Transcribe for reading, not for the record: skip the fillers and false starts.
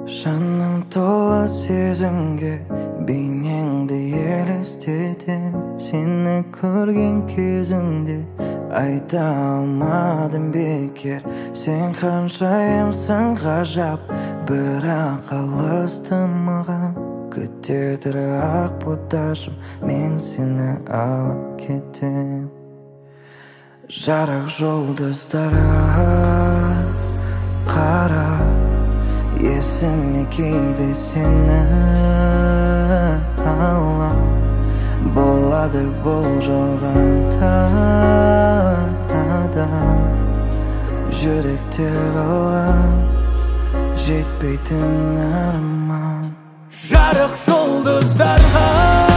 Жаным тола сезімге, бейнеңді елестетем. Сені көрген кезімде айта алмадым бекер. Сен ханшайымсың ғажап, бірақ алыстың маған. Күтер ақ боташым, мен сені алып кетем. Жарық жұлдыздарға қара, есіме кейде сені алам. Болады бұл жалғанда адам, жүректе қалған жетпейтін арман. Жарық жұлдыздарға